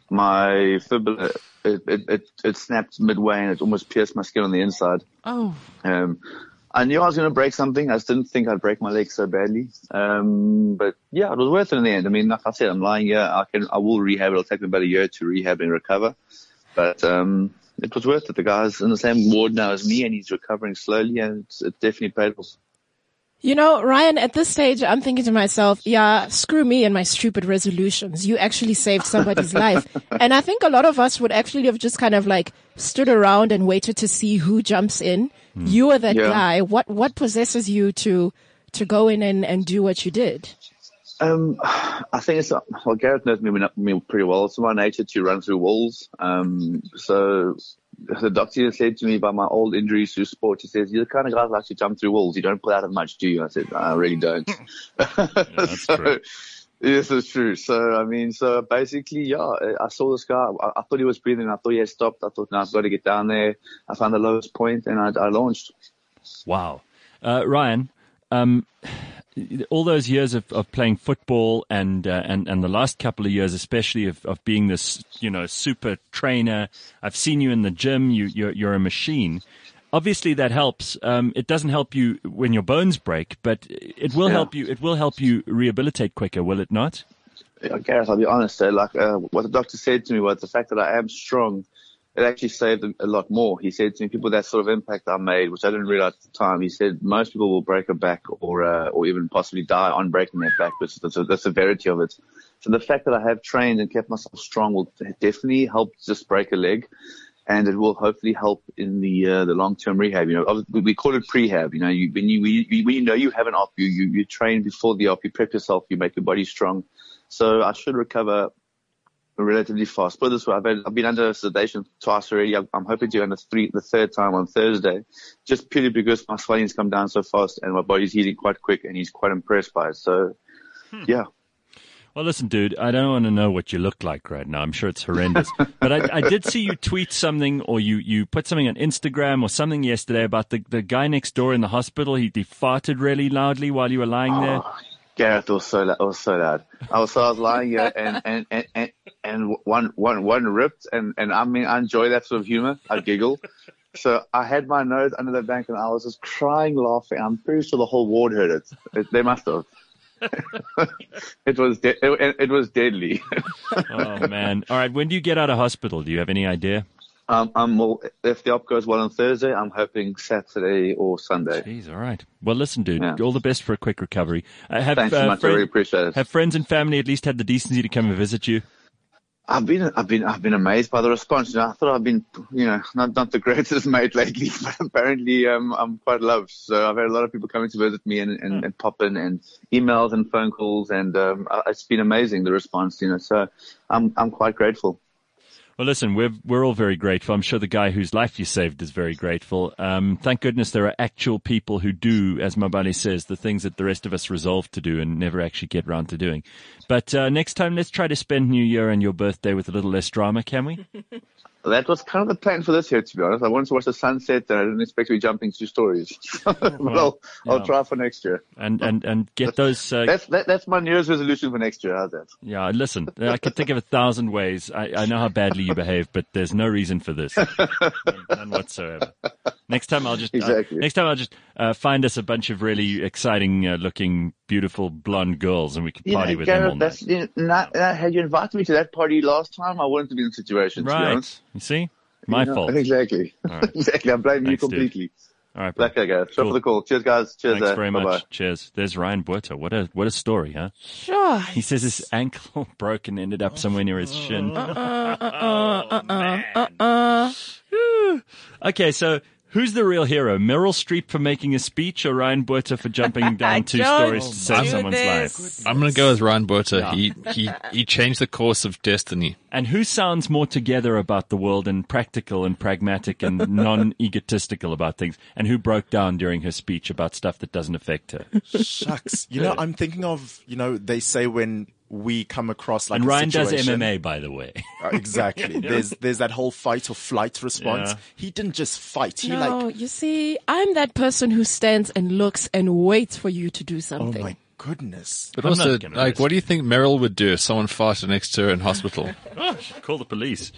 My fibula it it, it it snapped midway and it almost pierced my skin on the inside. Oh. Um. I knew I was going to break something. I just didn't think I'd break my leg so badly. Um, but yeah, it was worth it in the end. I mean, like I said, I'm lying here. I can, I will rehab. It'll take me about a year to rehab and recover. But, um, it was worth it. The guy's in the same ward now as me and he's recovering slowly and it's, it definitely paid off. You know, Ryan, at this stage, I'm thinking to myself, yeah, screw me and my stupid resolutions. You actually saved somebody's life. And I think a lot of us would actually have just kind of like stood around and waited to see who jumps in. Mm. You are that yeah. guy. What, what possesses you to, to go in and, and do what you did? Um, I think it's, well, Gareth knows me, me pretty well. It's my nature to run through walls. Um, so the doctor said to me about my old injuries through sport, he says, you're the kind of guy that likes to jump through walls. You don't pull out of much, do you? I said, no, I really don't. Yeah, that's so, true. Yes, it's true. So, I mean, so basically, yeah, I saw this guy. I, I thought he was breathing. I thought he had stopped. I thought, no, I've got to get down there. I found the lowest point and I, I launched. Wow. Uh, Ryan, um, all those years of, of playing football and, uh, and, and the last couple of years, especially of, of being this, you know, super trainer. I've seen you in the gym. You, you're, you're a machine. Obviously that helps. Um, it doesn't help you when your bones break, but it will yeah. help you. It will help you rehabilitate quicker, will it not? Yeah, Gareth, I'll be honest. Uh, like uh, what the doctor said to me was the fact that I am strong. It actually saved a lot more. He said to me, people that sort of impact I made, which I didn't realize at the time. He said most people will break a back or uh, or even possibly die on breaking their back, but the, the severity of it. So the fact that I have trained and kept myself strong will definitely help just break a leg. And it will hopefully help in the uh, the long term rehab. You know, we call it prehab. You know, you, when you when you know you have an op, you, you you train before the op, you prep yourself, you make your body strong. So I should recover relatively fast. Put it this way, I've, had, I've been under sedation twice already. I'm, I'm hoping to go under three, the third time on Thursday, just purely because my swelling's come down so fast and my body's healing quite quick, and he's quite impressed by it. So, hmm. yeah. Well, listen, dude, I don't want to know what you look like right now. I'm sure it's horrendous. But I, I did see you tweet something, or you, you put something on Instagram or something yesterday about the, the guy next door in the hospital. He, he farted really loudly while you were lying oh, there. Gareth, it was so loud. It was so loud. I was, so I was lying here, and, and, and, and, and one, one, one ripped, and, and I mean, I enjoy that sort of humor. I giggle. So I had my nose under the bank, and I was just crying, laughing. I'm pretty sure the whole ward heard it. it they must have. it was de- it, it was deadly. Oh man! All right, when do you get out of hospital? Do you have any idea? Um, I'm well, if the op goes well on Thursday, I'm hoping Saturday or Sunday. Jeez, all right. Well, listen, dude. Yeah. All the best for a quick recovery. Uh, have, Thanks uh, so much. Friend, I really appreciate it. Have friends and family at least had the decency to come and visit you? I've been, I've been, I've been amazed by the response. You know, I thought I've been, you know, not not the greatest mate lately, but apparently um, I'm quite loved. So I've had a lot of people coming to visit me and, and, and pop in, and emails and phone calls, and um, it's been amazing, the response. You know, so I'm I'm quite grateful. Well, listen, we're we're all very grateful. I'm sure the guy whose life you saved is very grateful. Um, thank goodness there are actual people who do, as Mabali says, the things that the rest of us resolve to do and never actually get round to doing. But uh, next time, let's try to spend New Year and your birthday with a little less drama, can we? That was kind of the plan for this year, to be honest. I wanted to watch the sunset, and I didn't expect to be jumping two stories. but Well, I'll, I'll yeah. try for next year. And and and get those. Uh, That's that, that's my New Year's resolution for next year. How's that? yeah, listen, I could think of a thousand ways. I, I know how badly you behave, but there's no reason for this, none whatsoever. Next time I'll just Exactly. uh, next time I'll just uh, find us a bunch of really exciting uh, looking, beautiful blonde girls, and we could You party know, with them all Gareth, night. that's, you know, not, uh, had you invited me to that party last time, I wouldn't have been in the situation, to be Right? honest. You see, my You know, fault. Exactly. All right. exactly. I'm blaming Thanks, you dude. completely. All right, bro. Okay, guys. Shut Cool. for the call. Cheers, guys. Cheers. Thanks uh, very bye-bye. much. Cheers. There's Ryan Buerter. What a what a story, huh? Sure. He says his ankle broke and ended up somewhere near his shin. Uh, uh, uh, uh, uh, uh. Okay, so who's the real hero? Meryl Streep for making a speech, or Ryan Buerter for jumping down two Don't stories to save do someone's this. life? I'm going to go with Ryan Buerter. Yeah. He, he, he changed the course of destiny. And who sounds more together about the world and practical and pragmatic and non-egotistical about things? And who broke down during her speech about stuff that doesn't affect her? Shucks. You know, I'm thinking of, you know, they say when we come across like and a Ryan does situation- M M A, by the way. Uh, exactly. There's there's that whole fight or flight response. Yeah. He didn't just fight. He No, like, you see, I'm that person who stands and looks and waits for you to do oh something. my goodness. But I'm also, not gonna like, risk what do you think Meryl would do if someone farted next to her in hospital? Oh, call the police.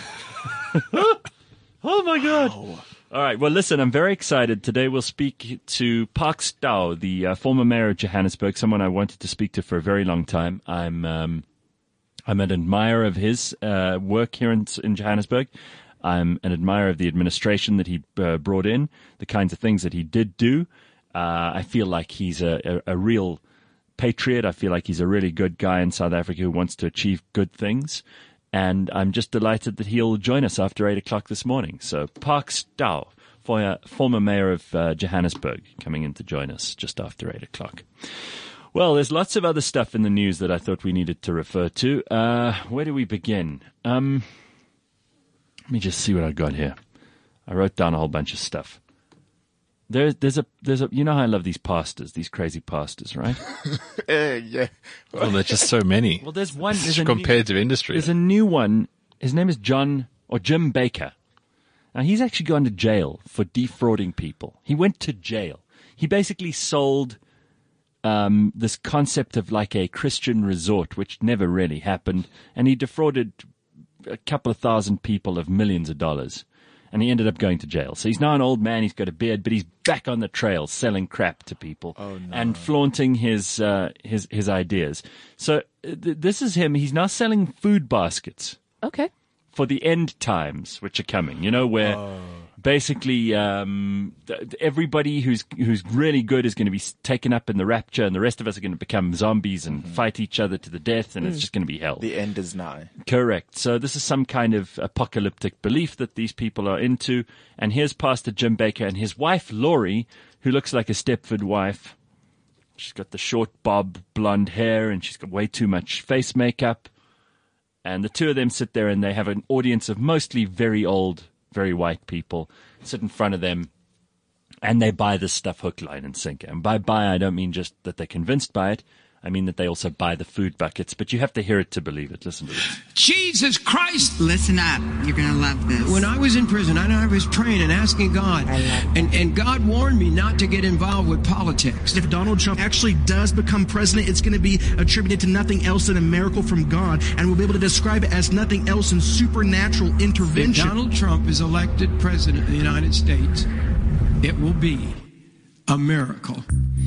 Oh my God. All right. Well, listen, I'm very excited. Today we'll speak to Park Stau, the uh, former mayor of Johannesburg, someone I wanted to speak to for a very long time. I'm, um, I'm an admirer of his uh, work here in, in Johannesburg. I'm an admirer of the administration that he uh, brought in, the kinds of things that he did do. Uh, I feel like he's a, a, a real patriot. I feel like he's a really good guy in South Africa who wants to achieve good things. And I'm just delighted that he'll join us after eight o'clock this morning. So Park Stau, for, former mayor of uh, Johannesburg, coming in to join us just after eight o'clock. Well, there's lots of other stuff in the news that I thought we needed to refer to. Uh, where do we begin? Um, let me just see what I got here. I wrote down a whole bunch of stuff. There's, there's a, there's a, you know how I love these pastors, these crazy pastors, right? Uh, yeah. Well, there's just so many. Well, there's one. It's There's a a new- competitive industry. There's a new one. His name is John or Jim Baker. Now, he's actually gone to jail for defrauding people. He went to jail. He basically sold um, this concept of like a Christian resort, which never really happened, and he defrauded a couple of thousand people of millions of dollars. And he ended up going to jail. So he's now an old man. He's got a beard, but he's back on the trail selling crap to people Oh, no. and flaunting his uh, his his ideas. So uh, th- this is him. He's now selling food baskets Okay. for the end times, which are coming. You know, where basically um, th- everybody who's who's really good is going to be s- taken up in the rapture, and the rest of us are going to become zombies and fight each other to the death, and it's just going to be hell. The end is nigh. Correct. So this is some kind of apocalyptic belief that these people are into. And here's Pastor Jim Baker and his wife, Laurie, who looks like a Stepford wife. She's got the short bob blonde hair and she's got way too much face makeup. And the two of them sit there and they have an audience of mostly very old, very white people sit in front of them. And they buy this stuff hook, line, and sinker. And by buy, I don't mean just that they're convinced by it. I mean that they also buy the food buckets. But you have to hear it to believe it. Listen to this. Jesus Christ! Listen up. You're going to love this. When I was in prison, I, I was praying and asking God, and, and God warned me not to get involved with politics. If Donald Trump actually does become president, it's going to be attributed to nothing else than a miracle from God, and we'll be able to describe it as nothing else than supernatural If intervention. Donald Trump is elected president of the United States, it will be a miracle.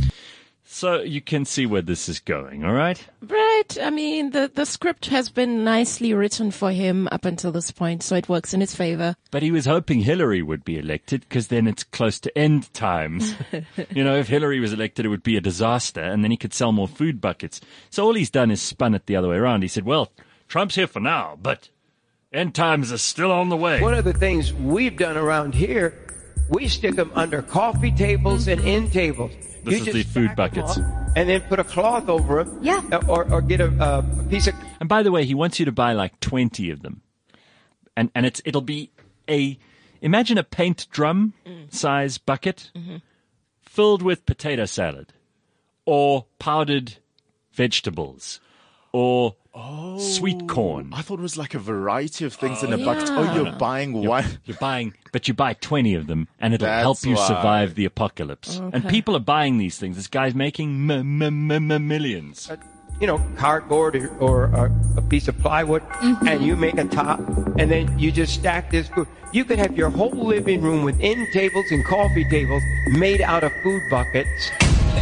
So you can see where this is going, all right? Right. I mean, the, the script has been nicely written for him up until this point, so it works in his favor. But he was hoping Hillary would be elected because then it's close to end times. You know, if Hillary was elected, it would be a disaster and then he could sell more food buckets. So all he's done is spun it the other way around. He said, well, Trump's here for now, but end times are still on the way. One of the things we've done around here, we stick them under coffee tables and end tables. This You is just the food stack 'em buckets. up and then put a cloth over them. Yeah. Or, or get a, a piece of... And by the way, he wants you to buy like twenty of them. And and it's it'll be a... Imagine a paint drum size bucket Mm-hmm. filled with potato salad or powdered vegetables or sweet corn. I thought it was like a variety of things in a Yeah. bucket. Oh, you're buying You're- one. You're buying, but you buy twenty of them, and it'll That's help you why. survive the apocalypse. And Okay. people are buying these things. This guy's making m- m- m- m- millions. you know, cardboard or, or a, a piece of plywood, and you make a top, and then you just stack this food. You could have your whole living room with end tables and coffee tables made out of food buckets.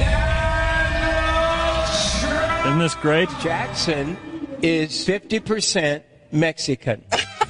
Isn't this great? Jackson is fifty percent Mexican.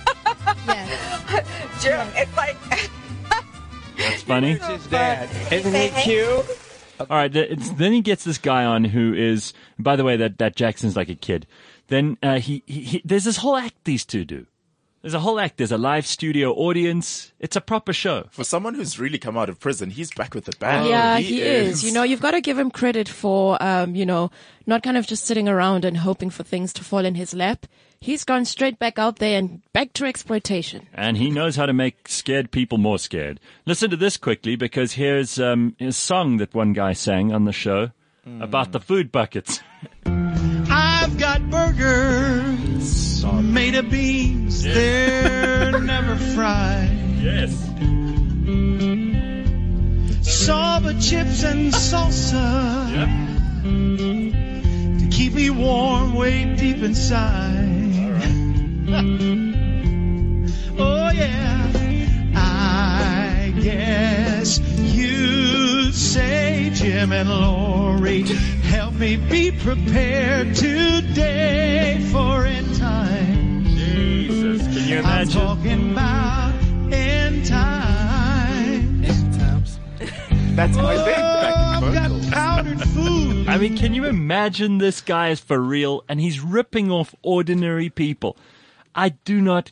Jim, it's like... That's funny. It's his dad. Isn't he cute? All right. th- It's, then he gets this guy on who is, by the way, that, that Jackson's like a kid. Then uh, he, he, he there's this whole act these two do. There's a whole act. There's a live studio audience. It's a proper show. For someone who's really come out of prison, he's back with the band. Yeah, he, is. You know, you've got to give him credit for, um, you know, not kind of just sitting around and hoping for things to fall in his lap. He's gone straight back out there and back to exploitation. And he knows how to make scared people more scared. Listen to this quickly, because here's um, a song that one guy sang on the show about the food buckets. I've got burgers made of beans. They're never fried. Yes. Saba chips and salsa. To keep me warm way deep inside. Oh yeah. I guess you'd say, Jim and Lori, help me be prepared today for end time. Jesus, can you I'm imagine? talking about end time. End times. That's my thing. I've got powdered food. I mean, can you imagine this guy is for real and he's ripping off ordinary people? I do not,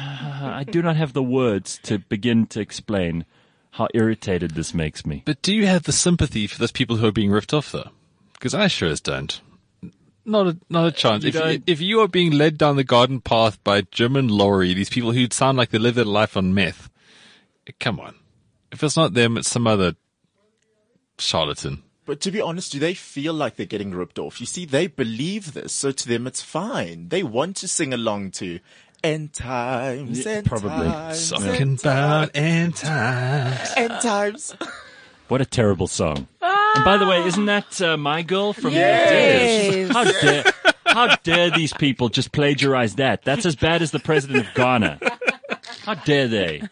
I do not have the words to begin to explain how irritated this makes me. But do you have the sympathy for those people who are being ripped off, though? Because I sure as don't. Not a, not a chance. You If, don't- if you are being led down the garden path by Jim and Laurie, these people who sound like they live their life on meth, come on. If it's not them, it's some other charlatan. But to be honest, do they feel like they're getting ripped off? You see, they believe this, so to them it's fine. They want to sing along to End Times, Yeah, End probably. Times, Talking about end times. End Times. What a terrible song. And by the way, isn't that uh, My Girl from Yes. the How dare, how dare these people just plagiarize that? That's as bad as the president of Ghana. How dare they?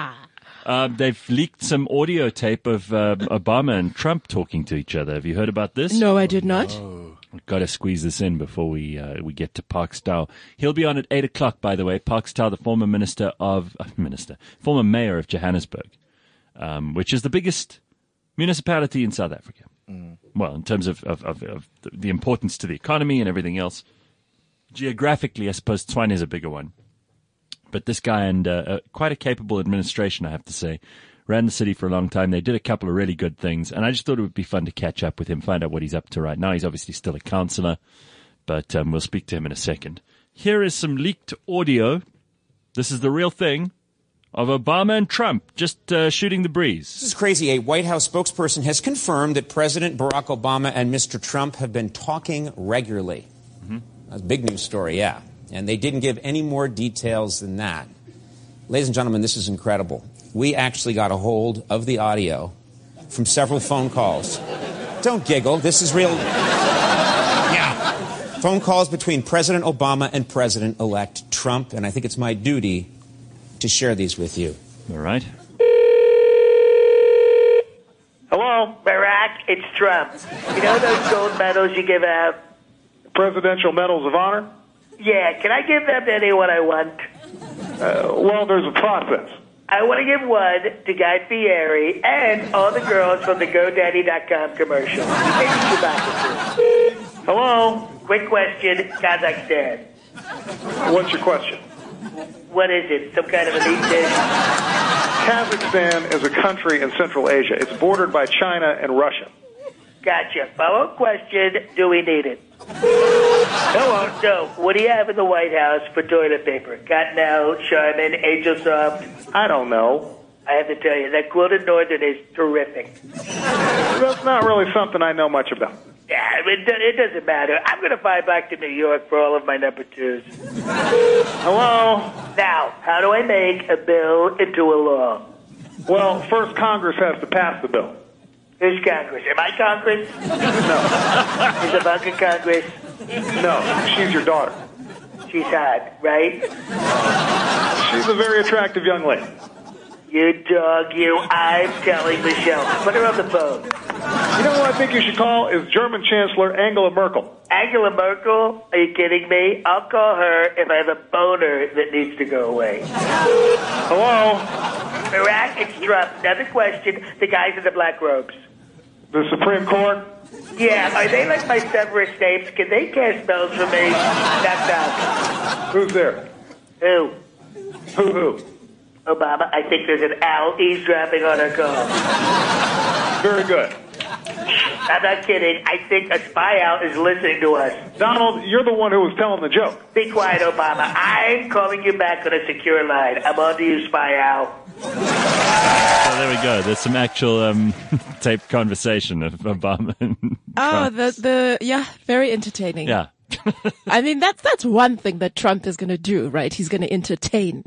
Uh, they've leaked some audio tape of uh, Obama and Trump talking to each other. Have you heard about this? No, I did not. We've got to squeeze this in before we uh, we get to Park Stow. He'll be on at eight o'clock, by the way. Park Stow, the former minister of uh, minister, former mayor of Johannesburg, um, which is the biggest municipality in South Africa. Mm. Well, in terms of, of, of, of the- the importance to the economy and everything else. Geographically, I suppose Tshwane is a bigger one. But this guy and uh, uh, quite a capable administration, I have to say, ran the city for a long time. They did a couple of really good things, and I just thought it would be fun to catch up with him, find out what he's up to right now. He's obviously still a councillor, but um, we'll speak to him in a second. Here is some leaked audio. This is the real thing of Obama and Trump just uh, shooting the breeze. This is crazy. A White House spokesperson has confirmed that President Barack Obama and Mister Trump have been talking regularly. Mm-hmm. That's a big news story, yeah. And they didn't give any more details than that. Ladies and gentlemen, this is incredible. We actually got a hold of the audio from several phone calls. Don't giggle. This is real. Yeah. Phone calls between President Obama and President-elect Trump, and I think it's my duty to share these with you. All right. Hello, Barack, it's Trump. You know those gold medals you give out? Presidential Medals of Honor? Yeah, can I give them to anyone I want? Uh, well, there's a process. I want to give one to Guy Fieri and all the girls from the GoDaddy dot com commercial. Hello? Quick question, Kazakhstan. What's your question? What is it? Some kind of a meat dish? Kazakhstan is a country in Central Asia. It's bordered by China and Russia. Gotcha. Follow-up question, do we need it? Hello. So, what do you have in the White House for toilet paper? Cottonelle, Charmin, Angel Soft? I don't know. I have to tell you, that Quilted Northern is terrific. That's not really something I know much about. Yeah, it, it doesn't matter. I'm going to fly back to New York for all of my number twos. Hello? Now, how do I make a bill into a law? Well, first Congress has to pass the bill. Who's Congress? Am I Congress? No. Is Ivanka Congress? No, she's your daughter. She's hot, right? She's a very attractive young lady. You dog, you. I'm telling Michelle. Put her on the phone. You know who I think you should call is German Chancellor Angela Merkel. Angela Merkel? Are you kidding me? I'll call her if I have a boner that needs to go away. Hello? Barack, it's Trump. Another question. The guys in the black robes. The Supreme Court? Yeah, are they like my Severus Snapes? Can they cast spells for me? Knock, knock. Who's there? Who? Who, who? Obama. I think there's an owl eavesdropping on our call. Very good. I'm not kidding. I think a spy owl is listening to us. Donald, you're the one who was telling the joke. Be quiet, Obama. I'm calling you back on a secure line. I'm on to you, spy owl. So there we go. There's some actual um, taped conversation of Obama and Oh, Trump. the, the, yeah, very entertaining. Yeah. I mean, that's, that's one thing that Trump is going to do, right? He's going to entertain.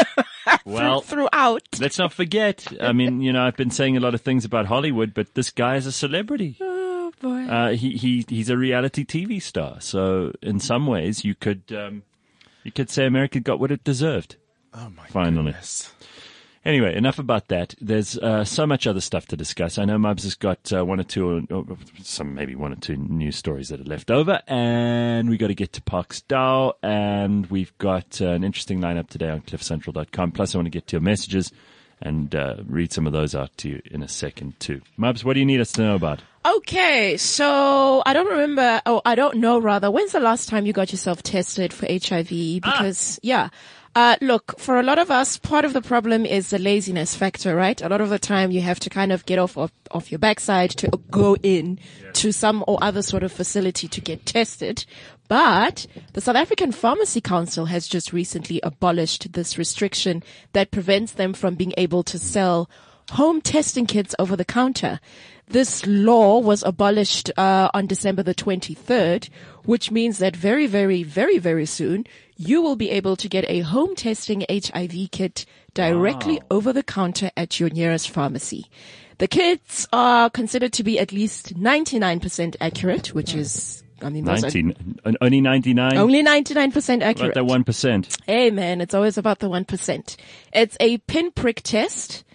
Well, throughout. Let's not forget. I mean, you know, I've been saying a lot of things about Hollywood, but this guy is a celebrity. Oh, boy. Uh, he, he, he's a reality T V star. So in some ways you could, um, you could say America got what it deserved. Oh my Finally. goodness. Anyway, enough about that. There's uh, so much other stuff to discuss. I know Mubs has got uh, one or two, or some maybe one or two news stories that are left over, and we got to get to Parks Dow, and we've got uh, an interesting lineup today on cliff central dot com. Plus, I want to get to your messages and uh, read some of those out to you in a second too. Mubs, what do you need us to know about? Okay, so I don't remember, oh, I don't know rather, when's the last time you got yourself tested for H I V? Because, ah. yeah. Uh, look, for a lot of us, part of the problem is the laziness factor, right? A lot of the time you have to kind of get off of, off your backside to go in yeah. to some or other sort of facility to get tested. But the South African Pharmacy Council has just recently abolished this restriction that prevents them from being able to sell home testing kits over the counter. This law was abolished uh, on December the twenty-third, which means that very, very, very, very soon you will be able to get a home testing H I V kit directly wow. over the counter at your nearest pharmacy. The kits are considered to be at least ninety-nine percent accurate, which is, I mean, those ninety, are, only ninety-nine? Only ninety-nine percent accurate. About that one percent. Hey man, it's always about the one percent. It's a pinprick test.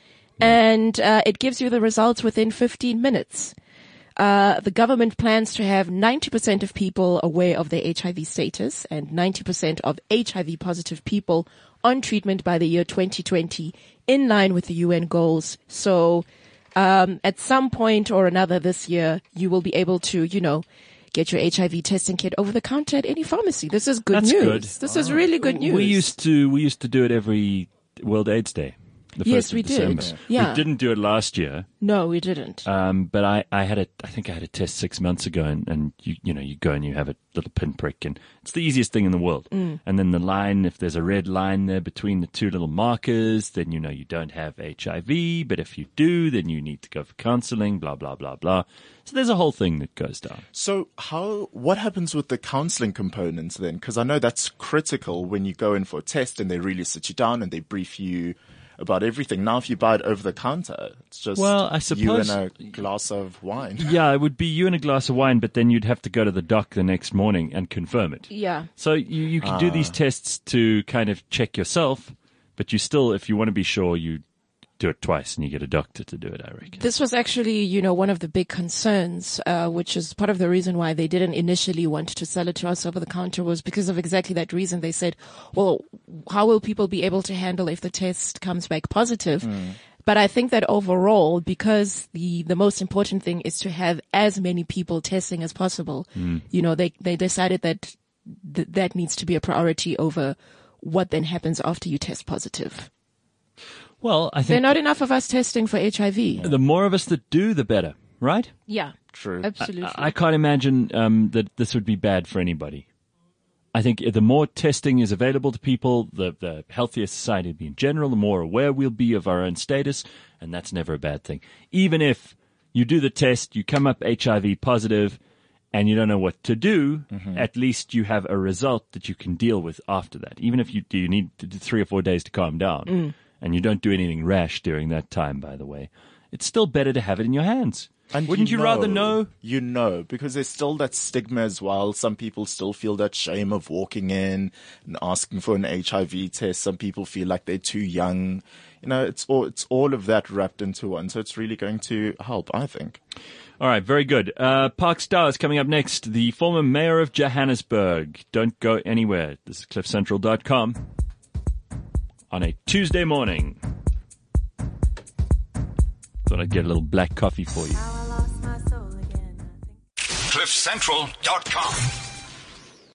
And uh, it gives you the results within fifteen minutes. Uh, the government plans to have ninety percent of people aware of their H I V status and ninety percent of H I V positive people on treatment by the year twenty twenty, in line with the U N goals. So um, at some point or another this year, you will be able to, you know, get your H I V testing kit over the counter at any pharmacy. This is good That's news. Good. This is really good news. We used to we used to do it every World AIDS Day. The yes, first we of December. did. Yeah. We didn't do it last year. No, we didn't. Um, but I, I had a, I think I had a test six months ago, and, and you, you know, you go and you have a little pinprick, and it's the easiest thing in the world. Mm. And then the line, if there's a red line there between the two little markers, then you know you don't have H I V. But if you do, then you need to go for counseling. Blah blah blah blah. So there's a whole thing that goes down. So how, what happens with the counseling components then? Because I know that's critical when you go in for a test and they really sit you down and they brief you about everything. Now, if you buy it over the counter, it's just well, I suppose, you and a glass of wine. Yeah, it would be you and a glass of wine, but then you'd have to go to the doc the next morning and confirm it. Yeah. So you, you can Ah. do these tests to kind of check yourself, but you still, if you want to be sure, you do it twice and you get a doctor to do it, I reckon. This was actually, you know, one of the big concerns, uh, which is part of the reason why they didn't initially want to sell it to us over the counter, was because of exactly that reason. They said, well, how will people be able to handle if the test comes back positive? Mm. But I think that overall, because the, the most important thing is to have as many people testing as possible, Mm. you know, they, they decided that th- that needs to be a priority over what then happens after you test positive. Well, I think there are not enough of us testing for H I V. The more of us that do, the better, right? Yeah. True. Absolutely. I, I can't imagine um, that this would be bad for anybody. I think the more testing is available to people, the, the healthier society will be in general, the more aware we'll be of our own status, and that's never a bad thing. Even if you do the test, you come up H I V positive, and you don't know what to do, mm-hmm. at least you have a result that you can deal with after that. Even if you do, you need three or four days to calm down, mm. and you don't do anything rash during that time, by the way, it's still better to have it in your hands. And Wouldn't you, you know, rather know? You know, because there's still that stigma as well. Some people still feel that shame of walking in and asking for an H I V test. Some people feel like they're too young. You know, it's all, it's all of that wrapped into one. So it's really going to help, I think. All right, very good. Uh, Park Star is coming up next. The former mayor of Johannesburg. Don't go anywhere. This is cliff central dot com on a Tuesday morning. Thought I'd get a little black coffee for you. cliff central dot com